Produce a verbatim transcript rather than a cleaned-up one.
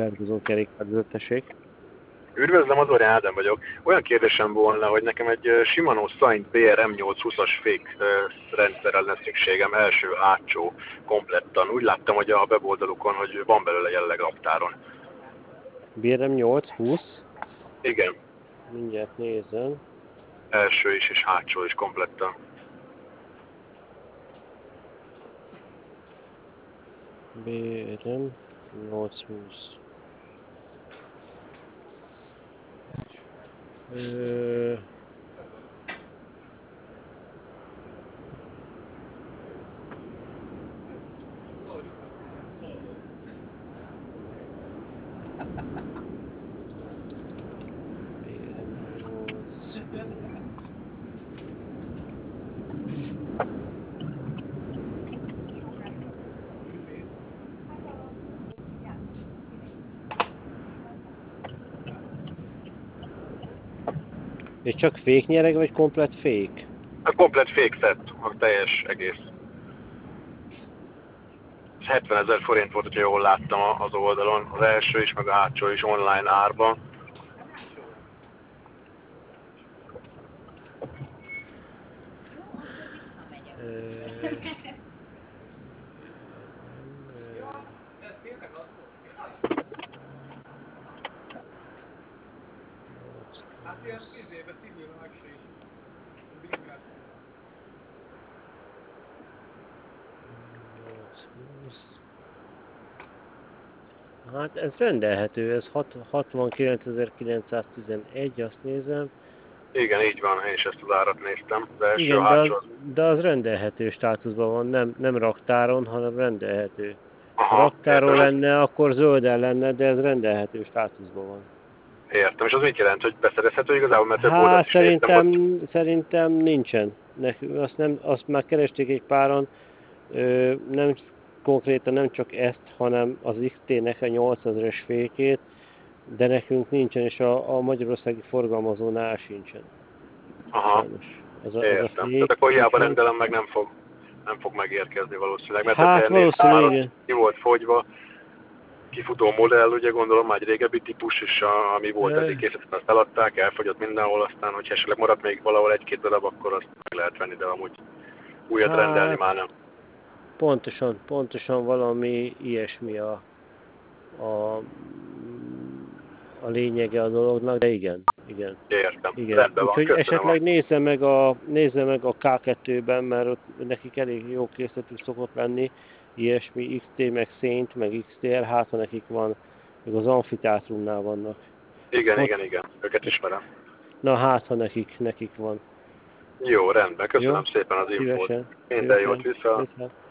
Bergozó kerékpározó, tessék. Üdvözlöm, Adorján Ádám vagyok. Olyan kérdésem volna, hogy nekem egy Shimano Saint bé er em nyolcszázhúszas fék rendszerrel lesz szükségem, első hátsó komplettan. Úgy láttam, hogy a weboldalukon, hogy van belőle jelenleg raktáron. bé er em nyolcszázhúsz? Igen. Mindjárt nézem. Első is és hátsó is komplettan. bé er em nyolcszázhúsz. Ö... És csak féknyereg, vagy komplett fék? A komplet fék szett, a teljes egész. Ez hetvenezer forint volt, hogyha jól láttam az oldalon. Az első is, meg a hátsó is online árban. Hát ez rendelhető, ez hatvankilencezer-kilencszáztizenegy, azt nézem. Igen, így van, én is ezt az árat néztem. Az első, igen, de az, hátsó. de az rendelhető státuszban van, nem, nem raktáron, hanem rendelhető. Aha, ha raktáron értem, lenne, akkor zölden lenne, de ez rendelhető státuszban van. Értem, és az mit jelent, hogy beszerezhető igazából, mert több Hát oldalt is szerintem, néztem, hogy... szerintem nincsen. Nekünk azt, nem, azt már keresték egy páron, ö, nem konkrétan nem csak ezt, hanem az iksz té-nek a nyolcezres fékét, de nekünk nincsen, és a, a magyarországi forgalmazónál sincsen. Aha, sajnos. Az a, az a értem. fék, Tehát akkor hiába úgyhogy... rendelem, meg nem fog, nem fog megérkezni valószínűleg, mert Hát valószínűleg igen. ki volt fogyva, kifutó modell, ugye gondolom már egy régebbi típus, és a, ami volt eddig készített, azt eladták, elfogyott mindenhol, aztán, hogyha esetleg maradt még valahol egy-két darab, akkor azt meg lehet venni, de amúgy újat hát, rendelni már nem. Pontosan, pontosan valami ilyesmi a, a, a lényege a dolognak, de igen, igen. Értem, igen. rendben van, Úgyhogy köszönöm. esetleg nézze meg, a, nézze meg a ká kettőben, mert ott nekik elég jó készletük szokott lenni, ilyesmi, iksz té, meg Saint, meg iksz té er, hát ha nekik van, meg az amfiteátrumnál vannak. Igen, ott, igen, igen, őket ismerem. Na hát, ha nekik, nekik van. Jó, rendben, köszönöm Jó? szépen az infót. Szívesen. Minden jót vissza. vissza.